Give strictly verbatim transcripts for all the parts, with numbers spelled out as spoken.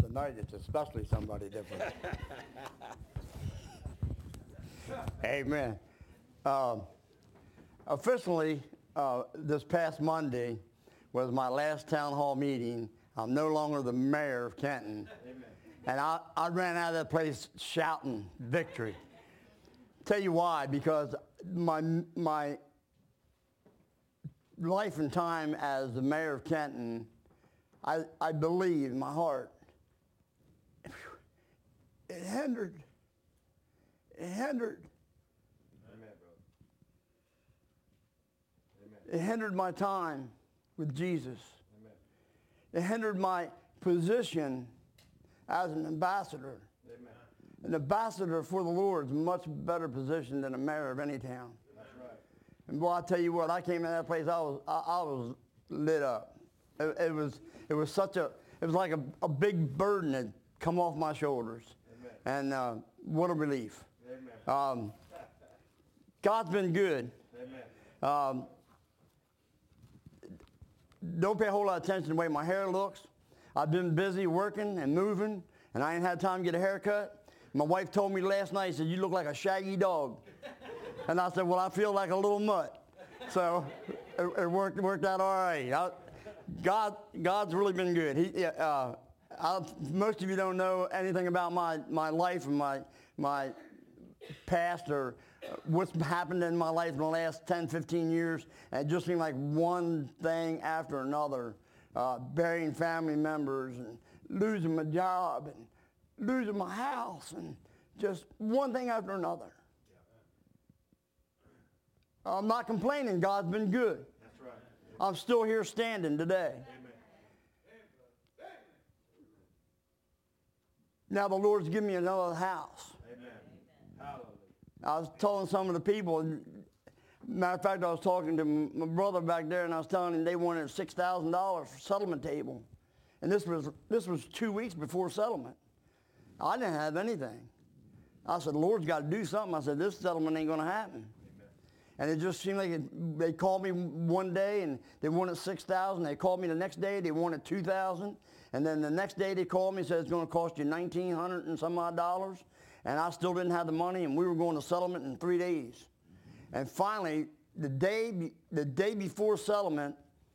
tonight it's especially somebody different. Amen. Um, officially, uh, this past Monday was my last town hall meeting. I'm no longer the mayor of Kenton. Amen. And I, I ran out of that place shouting victory. Tell you why, because my, my life and time as the mayor of Kenton, I, I believe in my heart, it hindered, it hindered. Amen, brother. Amen. It hindered my time with Jesus. Amen. It hindered my position as an ambassador. Amen. An ambassador for the Lord is a much better position than a mayor of any town. That's right. And boy, I tell you what, I came in that place, I was, I, I was lit up. It, it was, it was such a, it was like a, a big burden that come off my shoulders. Amen. And uh, what a relief. Amen. Um, God's been good. Amen. Um, don't pay a whole lot of attention to the way my hair looks. I've been busy working and moving, and I ain't had time to get a haircut. My wife told me last night, she said, you look like a shaggy dog. And I said, well, I feel like a little mutt. So it, it worked, worked out all right. I, God, God's really been good. He, uh, I, most of you don't know anything about my, my life and my, my past or what's happened in my life in the last ten, fifteen years. And it just seemed like one thing after another. Uh, burying family members and losing my job and losing my house and just one thing after another. I'm not complaining. God's been good. That's right. I'm still here standing today. Amen. Now the Lord's given me another house. Amen. Hallelujah. I was telling some of the people, matter of fact, I was talking to my brother back there, and I was telling him they wanted six thousand dollars for settlement table. And this was, this was two weeks before settlement. I didn't have anything. I said, the Lord's got to do something. I said, this settlement ain't going to happen. Amen. And it just seemed like it, they called me one day, and they wanted six thousand dollars. They called me the next day, they wanted two thousand dollars. And then the next day they called me and said it's going to cost you nineteen hundred and some odd dollars. And I still didn't have the money, and we were going to settlement in three days. And finally, the day, the day before settlement,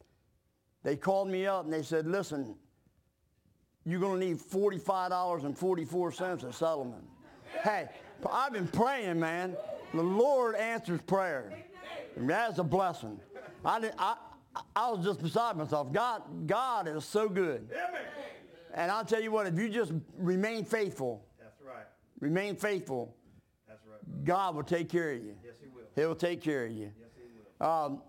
they called me up and they said, listen, you're going to need forty-five dollars and forty-four cents of settlement. Hey, I've been praying, man. The Lord answers prayer. And that's a blessing. I, didn't, I, I was just beside myself. God, God is so good. And I'll tell you what, if you just remain faithful, That's right. remain faithful, That's right. God will take care of you. Yes, he will. He'll take care of you. Yes, he will. Um,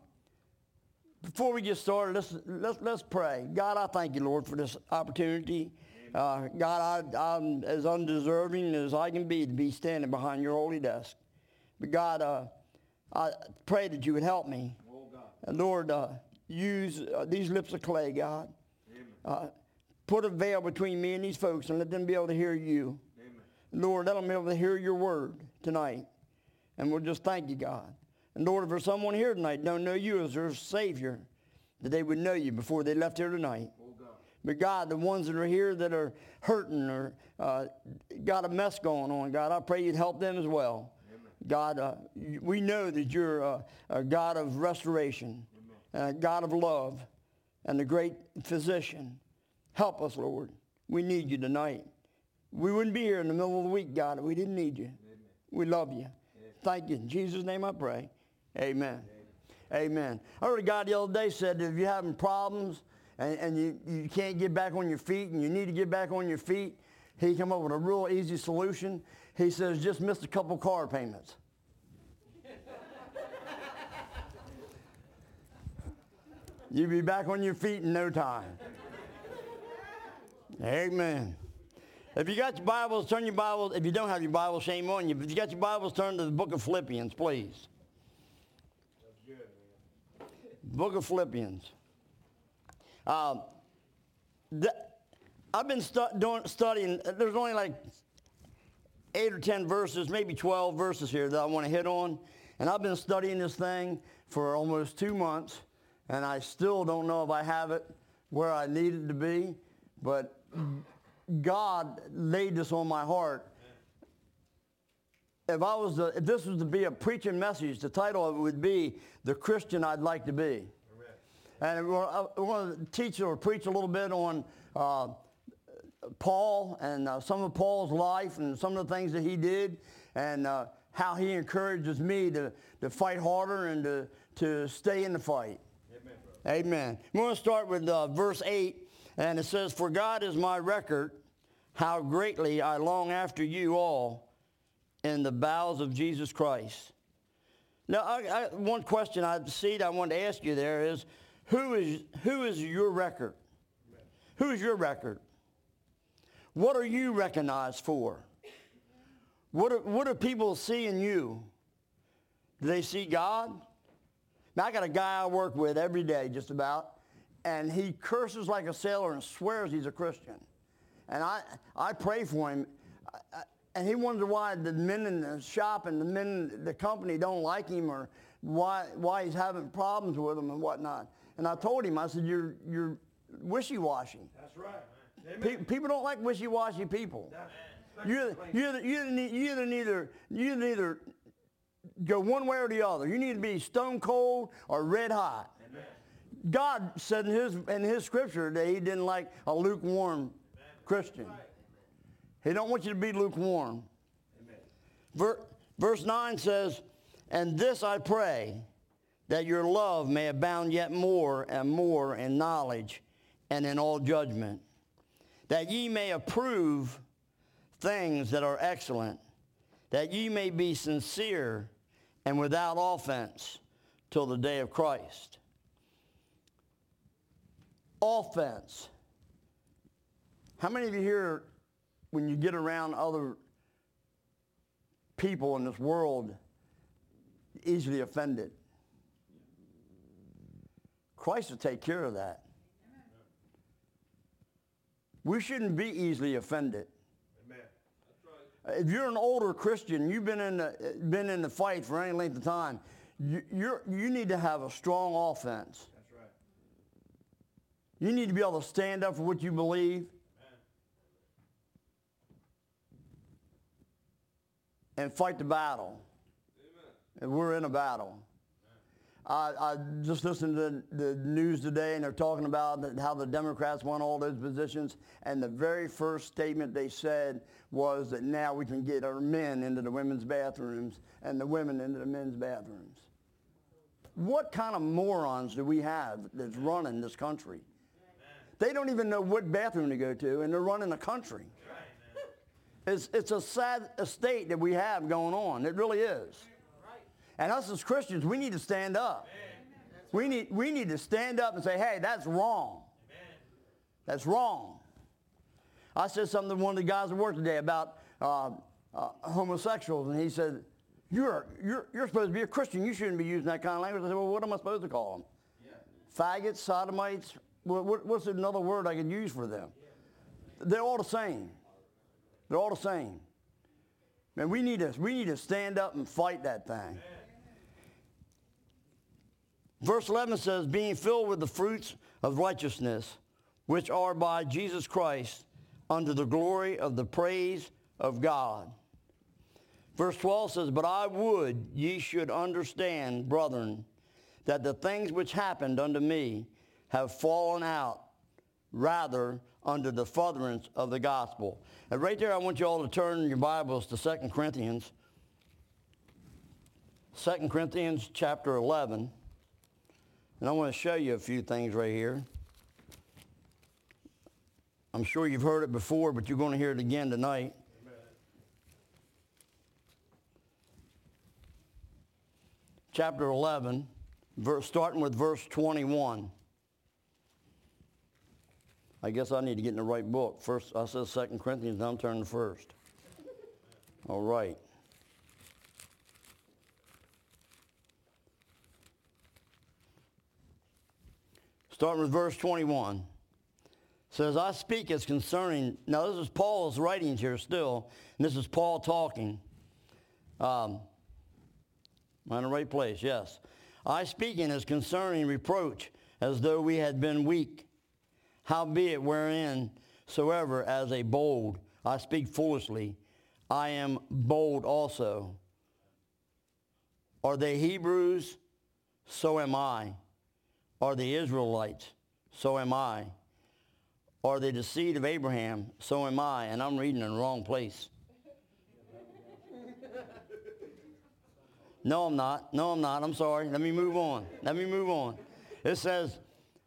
before we get started, let's, let's, let's pray. God, I thank you, Lord, for this opportunity. Uh, God, I, I'm as undeserving as I can be to be standing behind your holy desk. But God, uh, I pray that you would help me. Oh, God. And Lord, uh, use uh, these lips of clay, God. Amen. Uh, put a veil between me and these folks and let them be able to hear you. Amen. Lord, let them be able to hear your word tonight. And we'll just thank you, God. And Lord, if there's someone here tonight don't know you as their Savior, that they would know you before they left here tonight. Oh, God. But God, the ones that are here that are hurting or uh, got a mess going on, God, I pray you'd help them as well. Amen. God, uh, we know that you're a, a God of restoration, a God of love, and a great physician. Help us, Lord. We need you tonight. We wouldn't be here in the middle of the week, God, if we didn't need you. Amen. We love you. Amen. Thank you. In Jesus' name I pray. Amen. Amen. Amen. I heard a guy the other day said that if you're having problems and, and you, you can't get back on your feet and you need to get back on your feet, he came up with a real easy solution. He says, just miss a couple car payments. You'll be back on your feet in no time. Amen. If you got your Bibles, turn your Bibles. If you don't have your Bible, shame on you. But if you got your Bibles, turn to the book of Philippians, please. That's good, man. Book of Philippians. Uh, the, I've been stu- doing, studying, there's only like eight or ten verses, maybe twelve verses here that I want to hit on. And I've been studying this thing for almost two months, and I still don't know if I have it where I need it to be. But God laid this on my heart. If I was to, if this was to be a preaching message, the title of it would be "The Christian I'd Like to Be." And I want to teach or preach a little bit on uh, Paul and uh, some of Paul's life and some of the things that he did, and uh, how he encourages me to, to fight harder and to, to stay in the fight. Amen, brother. Amen. We're going to start with uh, verse eight, and it says, "For God is my record, how greatly I long after you all in the bowels of Jesus Christ." Now, I, I, one question I see that I want to ask you there is, who is who is your record? Who is your record? What are you recognized for? What are, what do people see in you? Do they see God? Now, I got a guy I work with every day just about, and he curses like a sailor and swears he's a Christian. And I, I pray for him, I, I, and he wonders why the men in the shop and the men in the company don't like him, or why, why he's having problems with them and whatnot. And I told him, I said, you're, you're wishy-washy. That's right. Pe- people don't like wishy-washy people. That's, You either, you, either, you, either need, you, either neither, you either neither go one way or the other. You need to be stone cold or red hot. Amen. God said in his, in his scripture that he didn't like a lukewarm Christian. He don't want you to be lukewarm. Amen. Ver, verse nine says, "And this I pray, that your love may abound yet more and more in knowledge and in all judgment, that ye may approve things that are excellent, that ye may be sincere and without offense till the day of Christ." Offense. How many of you here, when you get around other people in this world, easily offended? Christ will take care of that. We shouldn't be easily offended. Amen. That's right. If you're an older Christian, you've been in the, been in the fight for any length of time, you, you're, you need to have a strong offense. That's right. You need to be able to stand up for what you believe. Amen. And fight the battle. Amen. And we're in a battle. I, I just listened to the news today, and they're talking about that how the Democrats won all those positions, and the very first statement they said was that now we can get our men into the women's bathrooms and the women into the men's bathrooms. What kind of morons do we have that's running this country? They don't even know what bathroom to go to, and they're running the country. It's, it's a sad state that we have going on. It really is. And us as Christians, we need to stand up. We need, we need to stand up and say, hey, that's wrong. That's wrong. I said something to one of the guys at work today about uh, uh, homosexuals, and he said, you're, you're, you're supposed to be a Christian. You shouldn't be using that kind of language. I said, well, what am I supposed to call them? Yeah. Faggots, sodomites? What, what, what's another word I could use for them? Yeah. They're all the same. They're all the same. Man, we need to, we need to stand up and fight that thing. Amen. Verse eleven says, being filled with the fruits of righteousness, which are by Jesus Christ, unto the glory of the praise of God. Verse twelve says, but I would ye should understand, brethren, that the things which happened unto me have fallen out rather under the furtherance of the gospel. And right there, I want you all to turn your Bibles to Second Corinthians. Second Corinthians chapter eleven. And I want to show you a few things right here. I'm sure you've heard it before, but you're going to hear it again tonight. Amen. Chapter eleven, verse, starting with verse twenty-one. I guess I need to get in the right book. First, I said Second Corinthians, now I'm turning to first. All right. Starting with verse twenty-one. It says, I speak as concerning, now this is Paul's writings here still, and this is Paul talking. Um, am I in the right place? Yes. I speaking as concerning reproach, as though we had been weak. Howbeit wherein soever as a bold. I speak foolishly. I am bold also. Are they Hebrews? So am I. Are they Israelites? So am I. Are they the seed of Abraham? So am I. And I'm reading in the wrong place. No, I'm not. No, I'm not. I'm sorry. Let me move on. Let me move on. It says,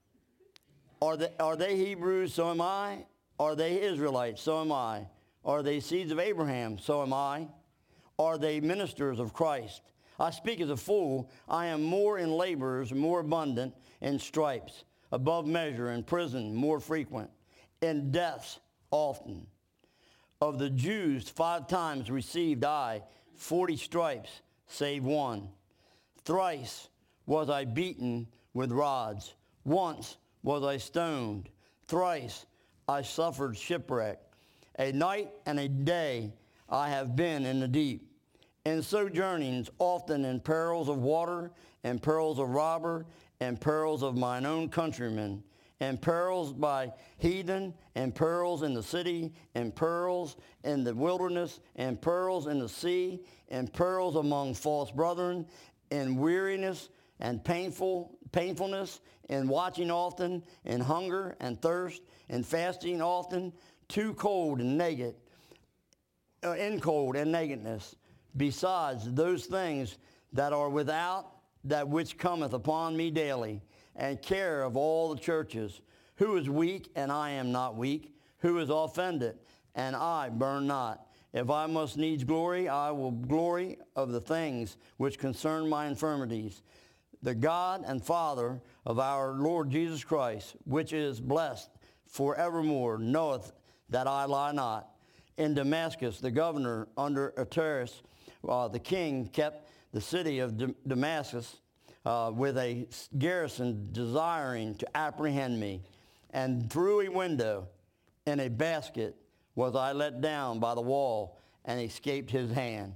are they, are they Hebrews? So am I. Are they Israelites? So am I. Are they seeds of Abraham? So am I. Are they ministers of Christ? I speak as a fool. I am more in labors, more abundant in stripes, above measure, in prison, more frequent, in deaths often. Of the Jews, five times received I forty stripes, save one. Thrice was I beaten with rods. Once was I stoned. Thrice I suffered shipwreck. A night and a day I have been in the deep, in sojournings often in perils of water, and perils of robber, and perils of mine own countrymen, and perils by heathen, and perils in the city, and perils in the wilderness, and perils in the sea, and perils among false brethren, and weariness, and painful painfulness, and watching often, and hunger, and thirst, and fasting often, too cold and naked, uh, in cold and nakedness, besides those things that are without, that which cometh upon me daily, and care of all the churches. Who is weak, and I am not weak? Who is offended, and I burn not? If I must needs glory, I will glory of the things which concern my infirmities. The God and Father of our Lord Jesus Christ, which is blessed forevermore, knoweth that I lie not. In Damascus, the governor under Aretas, uh, the king, kept the city of D- Damascus uh, with a garrison desiring to apprehend me. And through a window in a basket was I let down by the wall and escaped his hand.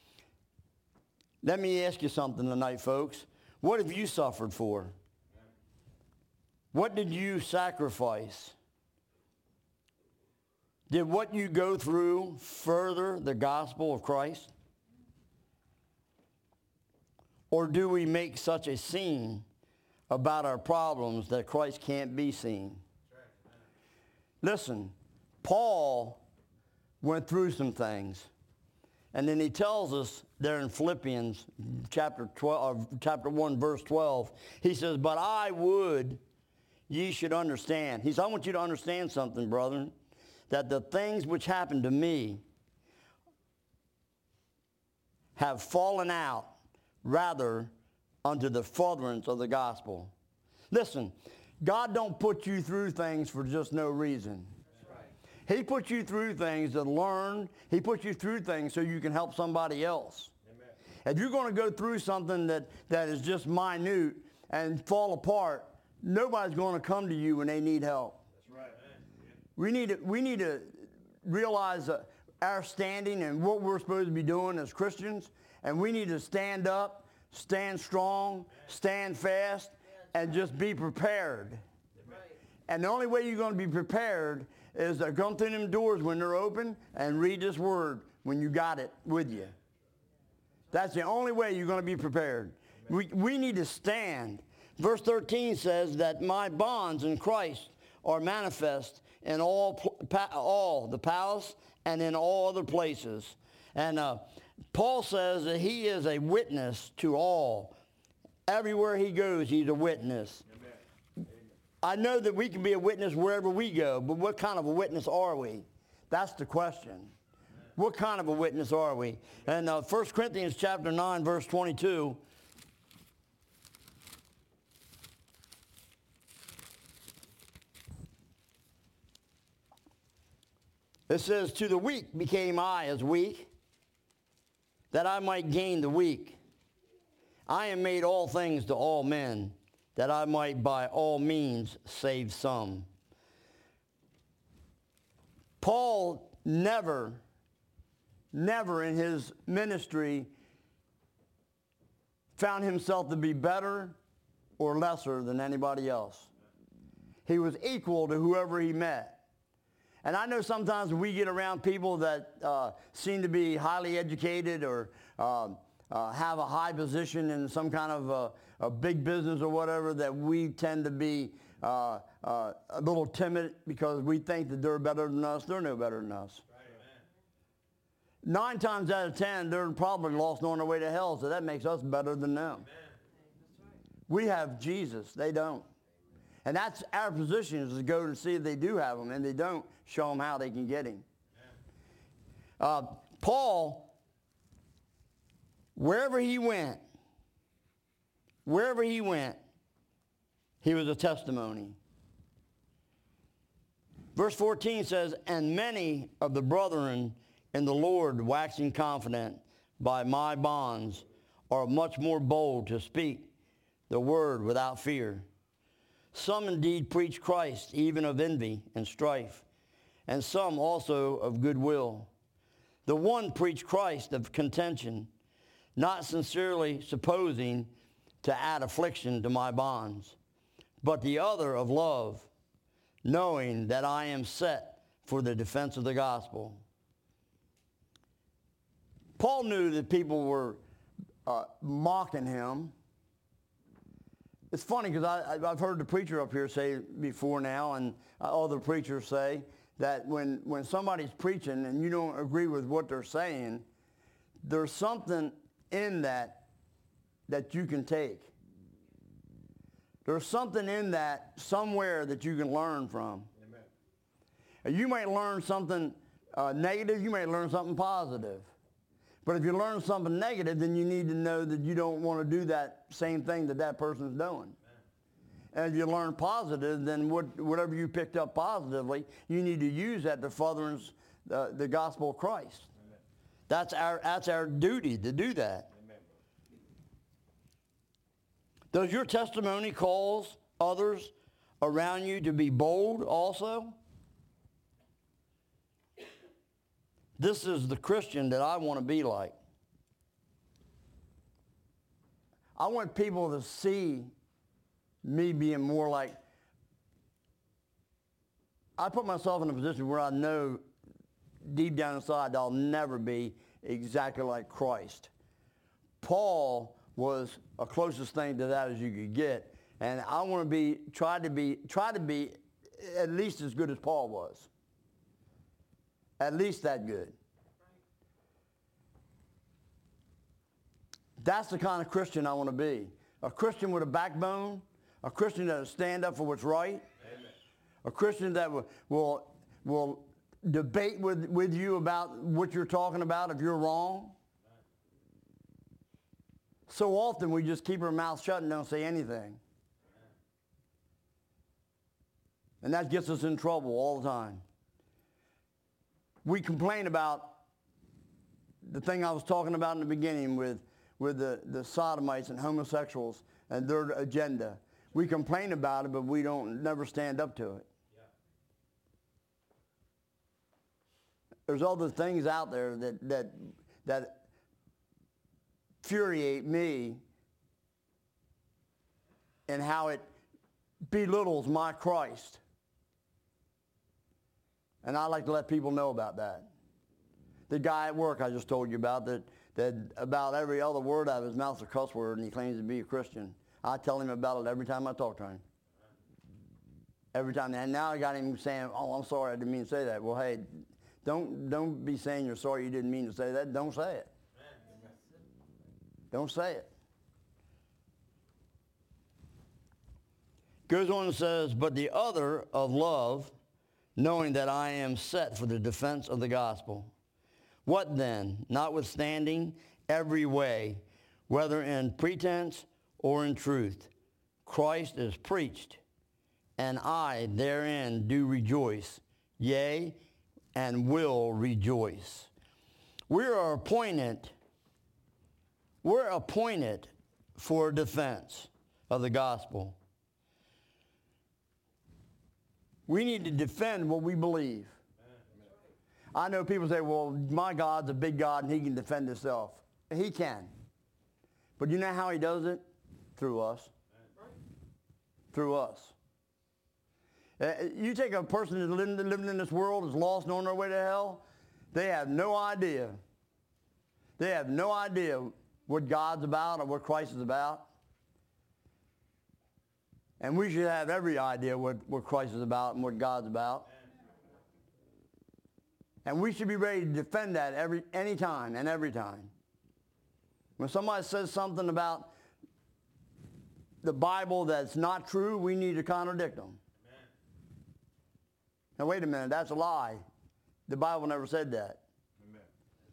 Let me ask you something tonight, folks. What have you suffered for? What did you sacrifice? Did what you go through further the gospel of Christ? Or do we make such a scene about our problems that Christ can't be seen? Listen, Paul went through some things. And then he tells us there in Philippians chapter twelve, chapter one, verse twelve, he says, but I would ye should understand. He says, I want you to understand something, brethren, that the things which happened to me have fallen out rather unto the furtherance of the gospel. Listen, God don't put you through things for just no reason. He puts you through things to learn. He puts you through things so you can help somebody else. Amen. If you're going to go through something that, that is just minute and fall apart, nobody's going to come to you when they need help. That's right. We need to, we need to realize uh, our standing and what we're supposed to be doing as Christians, and we need to stand up, stand strong, stand fast, and just be prepared. And the only way you're going to be prepared is to come through them doors when they're open and read this word when you got it with you. That's the only way you're going to be prepared. We, we need to stand. Verse thirteen says that my bonds in Christ are manifest in all, all the palace and in all other places. And uh, Paul says that he is a witness to all. Everywhere he goes, he's a witness. I know that we can be a witness wherever we go, but what kind of a witness are we? That's the question. What kind of a witness are we? And uh, First Corinthians chapter nine, verse twenty-two. It says, to the weak became I as weak, that I might gain the weak. I am made all things to all men, that I might by all means save some. Paul never, never in his ministry found himself to be better or lesser than anybody else. He was equal to whoever he met. And I know sometimes we get around people that uh, seem to be highly educated or uh, uh, have a high position in some kind of a, a big business or whatever, that we tend to be uh, uh, a little timid because we think that they're better than us. They're no better than us. Right. Nine times out of ten, they're probably lost on their way to hell, so that makes us better than them. Amen. We have Jesus. They don't. And that's our position, is to go and see if they do have him, and they don't, show them how they can get him. Uh, Paul, wherever he went, wherever he went, he was a testimony. Verse fourteen says, and many of the brethren in the Lord, waxing confident by my bonds, are much more bold to speak the word without fear. Some indeed preach Christ, even of envy and strife, and some also of goodwill. The one preached Christ of contention, not sincerely supposing to add affliction to my bonds, but the other of love, knowing that I am set for the defense of the gospel. Paul knew that people were uh, mocking him. It's funny because I, I've heard the preacher up here say before now, and other preachers say, that when, when somebody's preaching and you don't agree with what they're saying, there's something in that that you can take. There's something in that somewhere that you can learn from. Amen. And you might learn something uh, negative, you might learn something positive. But if you learn something negative, then you need to know that you don't want to do that same thing that that person's doing. Amen. And if you learn positive, then what, whatever you picked up positively, you need to use that to furtherance the, the gospel of Christ. Amen. That's our, that's our duty to do that. Amen. Does your testimony cause others around you to be bold also? This is the Christian that I want to be like. I want people to see me being more like, I put myself in a position where I know deep down inside that I'll never be exactly like Christ. Paul was a closest thing to that as you could get, and I want to be, try to be, try to be at least as good as Paul was. At least that good. That's the kind of Christian I want to be. A Christian with a backbone. A Christian that will stand up for what's right. Amen. A Christian that will, will, will debate with, with you about what you're talking about if you're wrong. So often we just keep our mouth shut and don't say anything. And that gets us in trouble all the time. We complain about the thing I was talking about in the beginning with, with the, the sodomites and homosexuals and their agenda. We complain about it, but we don't never stand up to it. Yeah. There's other things out there that, that, that infuriate me and how it belittles my Christ. And I like to let people know about that. The guy at work I just told you about, that, that about every other word out of his mouth is a cuss word, and he claims to be a Christian. I tell him about it every time I talk to him. Every time. And now I got him saying, oh, I'm sorry, I didn't mean to say that. Well, hey, don't, don't be saying you're sorry you didn't mean to say that. Don't say it. Don't say it. Goes on and says, but the other of love, knowing that I am set for the defense of the gospel. What then? Notwithstanding every way, whether in pretense or in truth, Christ is preached, and I therein do rejoice, yea, and will rejoice. We are appointed, we're appointed for defense of the gospel. We need to defend what we believe. I know people say, well, my God's a big God and he can defend himself. He can. But you know how he does it? Through us. Through us. Uh, you take a person that's living, living in this world, is lost and on their way to hell, they have no idea. They have no idea what God's about or what Christ is about. And we should have every idea what, what Christ is about and what God's about. And we should be ready to defend that every any time and every time. When somebody says something about the Bible that's not true, we need to contradict them. Amen. Now wait a minute, that's a lie. The Bible never said that. Amen.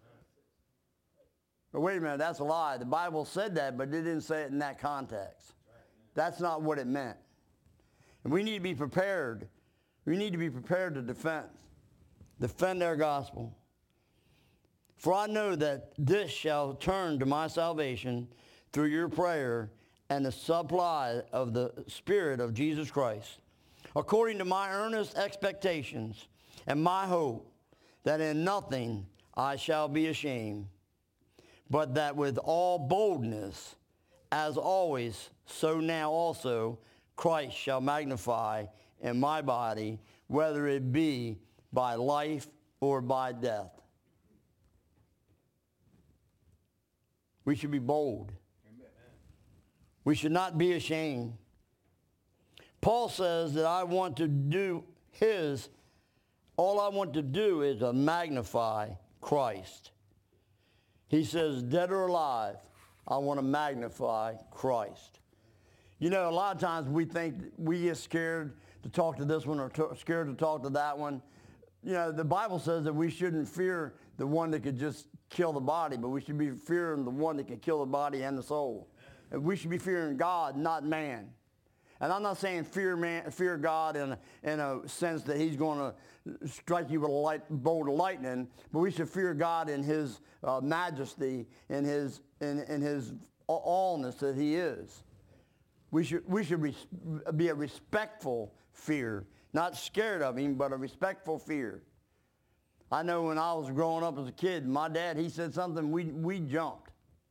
But wait a minute, that's a lie. The Bible said that, but it didn't say it in that context. That's not what it meant. And we need to be prepared. We need to be prepared to defend. Defend our gospel. For I know that this shall turn to my salvation through your prayer and the supply of the Spirit of Jesus Christ, according to my earnest expectations and my hope that in nothing I shall be ashamed, but that with all boldness, as always, so now also Christ shall magnify in my body, whether it be by life or by death. We should be bold. Amen. We should not be ashamed. Paul says that I want to do his, all I want to do is to magnify Christ. He says, dead or alive, I want to magnify Christ. You know, a lot of times we think we get scared to talk to this one or to, scared to talk to that one. You know, the Bible says that we shouldn't fear the one that could just kill the body, but we should be fearing the one that can kill the body and the soul. And we should be fearing God, not man. And I'm not saying fear man, fear God in a, in a sense that he's going to strike you with a light, bolt of lightning, but we should fear God in his uh, majesty, in his, in, in his allness that he is. We should, we should res- be a respectful fear, not scared of him, but a respectful fear. I know when I was growing up as a kid, my dad, he said something, we, we jumped.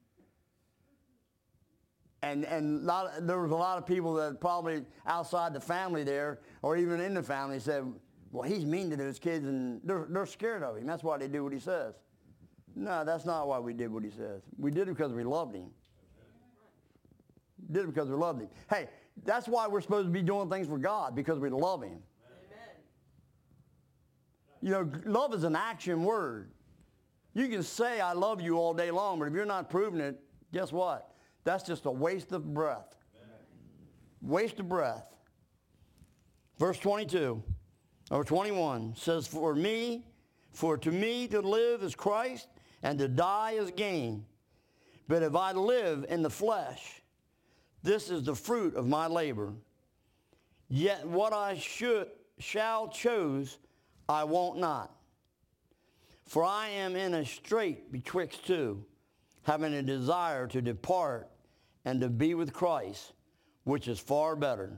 And, and a lot of, there was a lot of people that probably outside the family there, or even in the family, said, well, he's mean to those kids, and they're, they're scared of him. That's why they do what he says. No, that's not why we did what he says. We did it because we loved him. Did it because we loved him. Hey, that's why we're supposed to be doing things for God, because we love him. Amen. You know, love is an action word. You can say, I love you all day long, but if you're not proving it, guess what? That's just a waste of breath. Amen. Waste of breath. Verse twenty-two, or twenty-one says, for me, for to me to live is Christ, and to die is gain. But if I live in the flesh, this is the fruit of my labor. Yet what I should shall choose, I won't not. For I am in a strait betwixt two, having a desire to depart and to be with Christ, which is far better.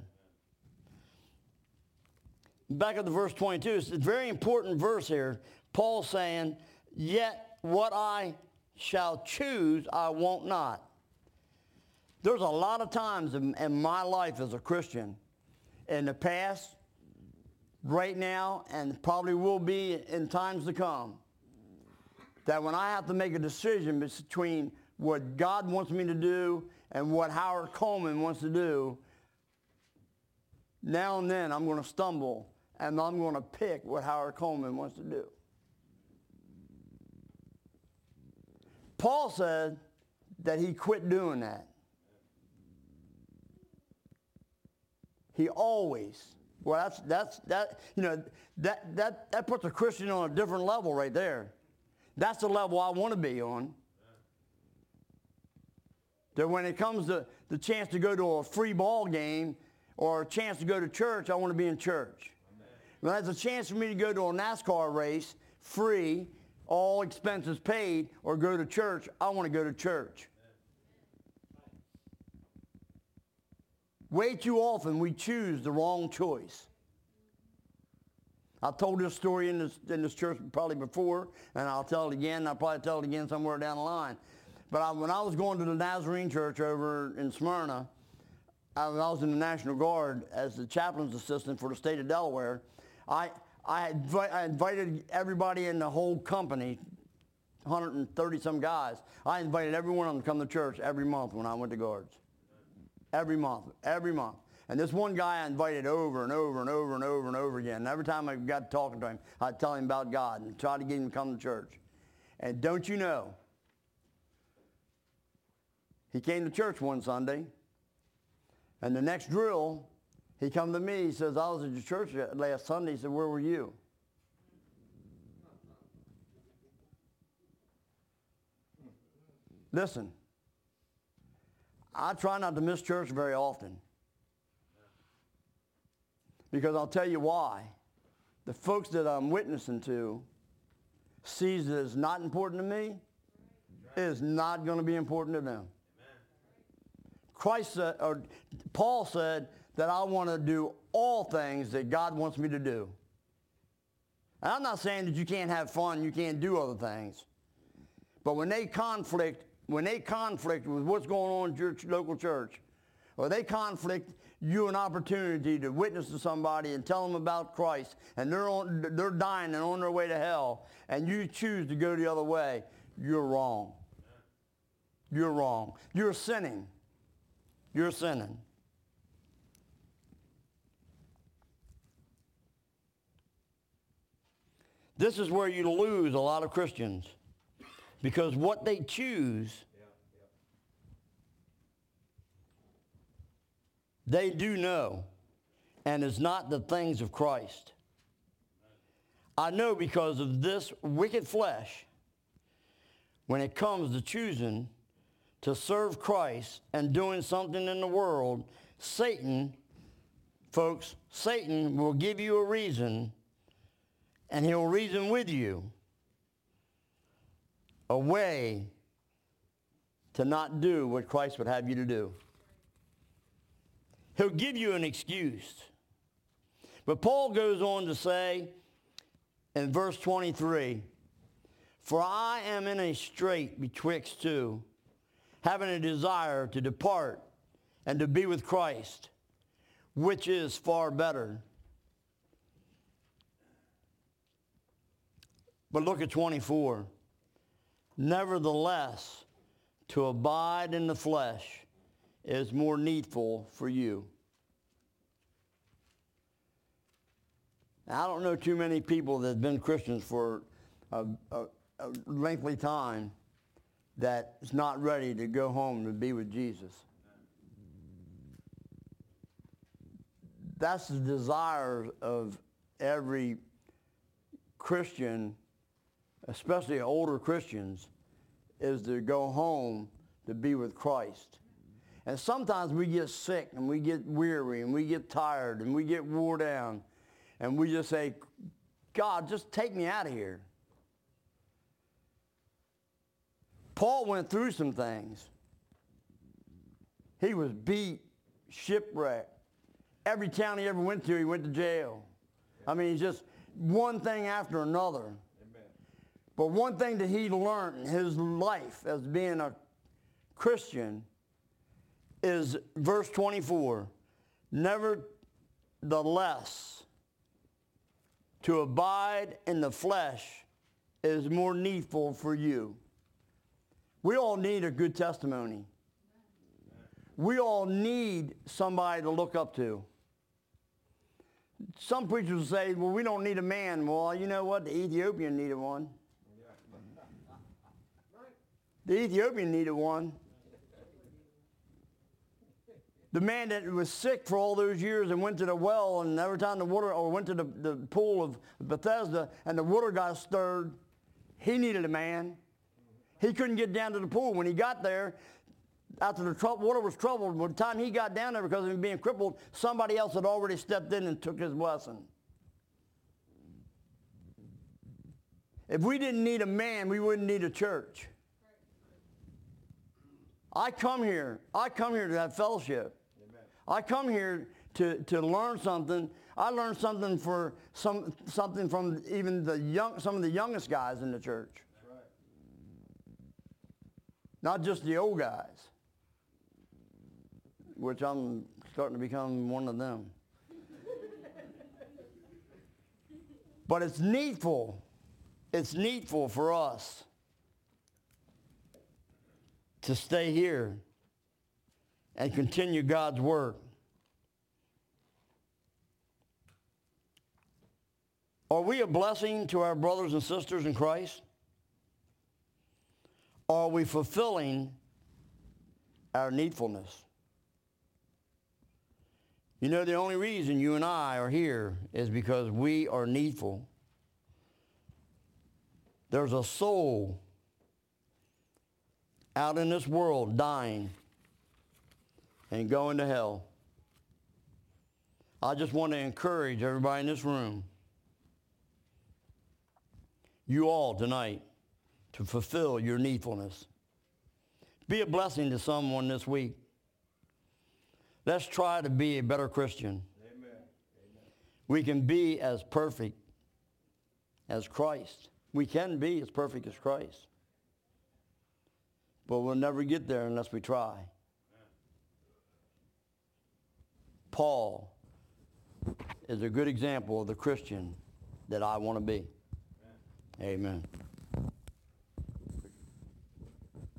Back up to verse twenty-two, it's a very important verse here. Paul saying, yet what I shall choose, I won't not. There's a lot of times in, in my life as a Christian, in the past, right now, and probably will be in times to come, that when I have to make a decision between what God wants me to do and what Howard Coleman wants to do, now and then I'm going to stumble and I'm going to pick what Howard Coleman wants to do. Paul said that he quit doing that. He always, well, that's, that's, that, you know, that, that, that puts a Christian on a different level right there. That's the level I want to be on. That when it comes to the chance to go to a free ball game or a chance to go to church, I want to be in church. Amen. When there's a chance for me to go to a NASCAR race, free, all expenses paid, or go to church, I want to go to church. Amen. Way too often we choose the wrong choice. I've told this story in this, in this church probably before, and I'll tell it again. I'll probably tell it again somewhere down the line. But I, when I was going to the Nazarene church over in Smyrna, I was in the National Guard as the chaplain's assistant for the state of Delaware. I, I, invi- I invited everybody in the whole company, one hundred thirty some guys. I invited every one of them to come to church every month when I went to Guards. Every month, every month. And this one guy I invited over and over and over and over and over again. And every time I got talking to him, I'd tell him about God and try to get him to come to church. And don't you know, he came to church one Sunday, and the next drill, he come to me, he says, I was at your church last Sunday. He said, where were you? Listen, I try not to miss church very often. Because I'll tell you why. The folks that I'm witnessing to sees that it's not important to me, it is not going to be important to them. Christ said, or Paul said that I want to do all things that God wants me to do. And I'm not saying that you can't have fun, you can't do other things. But when they conflict, when they conflict with what's going on in your local church, or they conflict you an opportunity to witness to somebody and tell them about Christ, and they're on, they're dying and on their way to hell, and you choose to go the other way, you're wrong. You're wrong. You're sinning. You're sinning. This is where you lose a lot of Christians, because what they choose, yeah, yeah. they do know, and is not the things of Christ. I know because of this wicked flesh, when it comes to choosing to serve Christ and doing something in the world, Satan, folks, Satan will give you a reason, and he'll reason with you a way to not do what Christ would have you to do. He'll give you an excuse. But Paul goes on to say in verse twenty-three, for I am in a strait betwixt two, having a desire to depart and to be with Christ, which is far better. But look at twenty-four. Nevertheless, to abide in the flesh is more needful for you. Now, I don't know too many people that have been Christians for a, a, a lengthy time that is not ready to go home to be with Jesus. That's the desire of every Christian, especially older Christians, is to go home to be with Christ. And sometimes we get sick and we get weary and we get tired and we get wore down and we just say, God, just take me out of here. Paul went through some things. He was beat, shipwrecked. Every town he ever went to, he went to jail. I mean, just one thing after another. Amen. But one thing that he learned in his life as being a Christian is verse twenty-four. Nevertheless, to abide in the flesh is more needful for you. We all need a good testimony. We all need somebody to look up to. Some preachers will say, well, we don't need a man. Well, you know what? The Ethiopian needed one. The Ethiopian needed one. The man that was sick for all those years and went to the well, and every time the water, or went to the, the pool of Bethesda and the water got stirred, he needed a man. He couldn't get down to the pool. When he got there, after the tr- water was troubled, by the time he got down there because of him being crippled, somebody else had already stepped in and took his blessing. If we didn't need a man, we wouldn't need a church. I come here. I come here to have fellowship. Amen. I come here to, to learn something. I learned something for some something from even the young some of the youngest guys in the church. Right. Not just the old guys, which I'm starting to become one of them. But it's needful. It's needful for us to stay here and continue God's work. Are we a blessing to our brothers and sisters in Christ? Are we fulfilling our needfulness? You know, the only reason you and I are here is because we are needful. There's a soul out in this world dying and going to hell. I just want to encourage everybody in this room, you all tonight, to fulfill your needfulness. Be a blessing to someone this week. Let's try to be a better Christian. Amen. Amen. We can be as perfect as Christ. We can be as perfect as Christ. But we'll never get there unless we try. Amen. Paul is a good example of the Christian that I want to be. Amen. Amen.